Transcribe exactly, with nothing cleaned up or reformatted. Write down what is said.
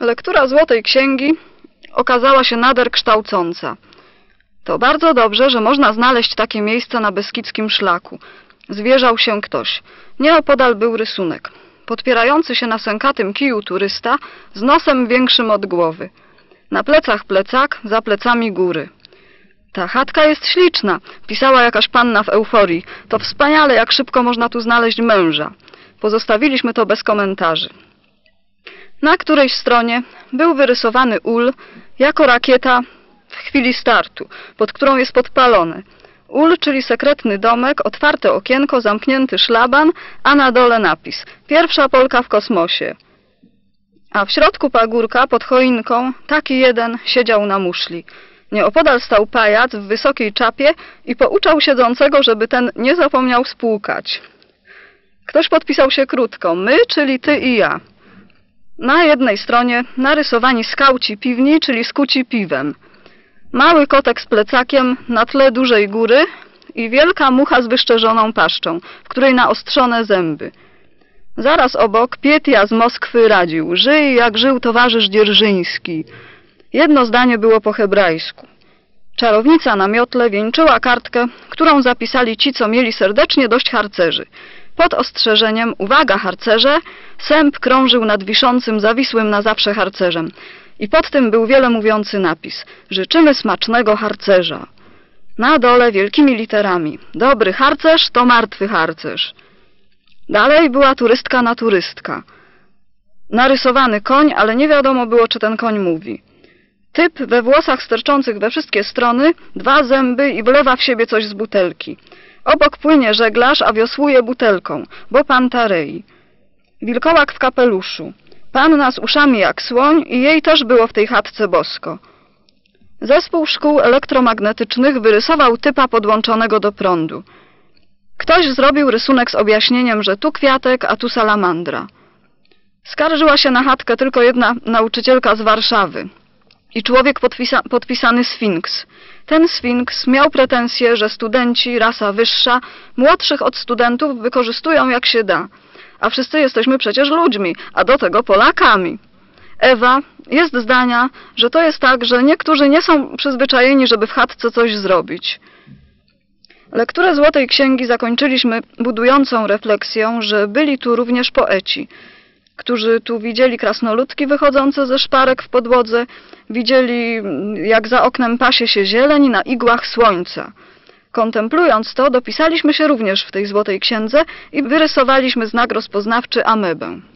Lektura Złotej Księgi okazała się nader kształcąca. To bardzo dobrze, że można znaleźć takie miejsce na beskidzkim szlaku. Zwierzał się ktoś. Nieopodal był rysunek. Podpierający się na sękatym kiju turysta z nosem większym od głowy. Na plecach plecak, za plecami góry. Ta chatka jest śliczna, pisała jakaś panna w euforii. To wspaniale, jak szybko można tu znaleźć męża. Pozostawiliśmy to bez komentarzy. Na którejś stronie był wyrysowany ul jako rakieta w chwili startu, pod którą jest podpalony. Ul, czyli sekretny domek, otwarte okienko, zamknięty szlaban, a na dole napis: pierwsza Polka w kosmosie. A w środku pagórka, pod choinką, taki jeden siedział na muszli. Nieopodal stał pajac w wysokiej czapie i pouczał siedzącego, żeby ten nie zapomniał spłukać. Ktoś podpisał się krótko: my, czyli ty i ja. Na jednej stronie narysowani skauci piwni, czyli skuci piwem. Mały kotek z plecakiem na tle dużej góry i wielka mucha z wyszczerzoną paszczą, w której naostrzone zęby. Zaraz obok Pietia z Moskwy radził: żyj jak żył towarzysz Dzierżyński. Jedno zdanie było po hebrajsku. Czarownica na miotle wieńczyła kartkę, którą zapisali ci, co mieli serdecznie dość harcerzy. Pod ostrzeżeniem: uwaga harcerze, sęp krążył nad wiszącym, zawisłym na zawsze harcerzem. I pod tym był wiele mówiący napis: życzymy smacznego harcerza. Na dole wielkimi literami: dobry harcerz to martwy harcerz. Dalej była turystka na turystka. Narysowany koń, ale nie wiadomo było, czy ten koń mówi. Typ we włosach sterczących we wszystkie strony, dwa zęby i wlewa w siebie coś z butelki. Obok płynie żeglarz, a wiosłuje butelką, bo Pantarei. Wilkołak w kapeluszu. Panna z uszami jak słoń i jej też było w tej chatce bosko. Zespół szkół elektromagnetycznych wyrysował typa podłączonego do prądu. Ktoś zrobił rysunek z objaśnieniem, że tu kwiatek, a tu salamandra. Skarżyła się na chatkę tylko jedna nauczycielka z Warszawy i człowiek podpisa podpisany Sfinks. Ten Sfinks miał pretensje, że studenci, rasa wyższa, młodszych od studentów wykorzystują jak się da. A wszyscy jesteśmy przecież ludźmi, a do tego Polakami. Ewa jest zdania, że to jest tak, że niektórzy nie są przyzwyczajeni, żeby w chatce coś zrobić. Lekturę Złotej Księgi zakończyliśmy budującą refleksją, że byli tu również poeci, którzy tu widzieli krasnoludki wychodzące ze szparek w podłodze, widzieli, jak za oknem pasie się zieleń na igłach słońca. Kontemplując to, dopisaliśmy się również w tej Złotej Księdze i wyrysowaliśmy znak rozpoznawczy amebę.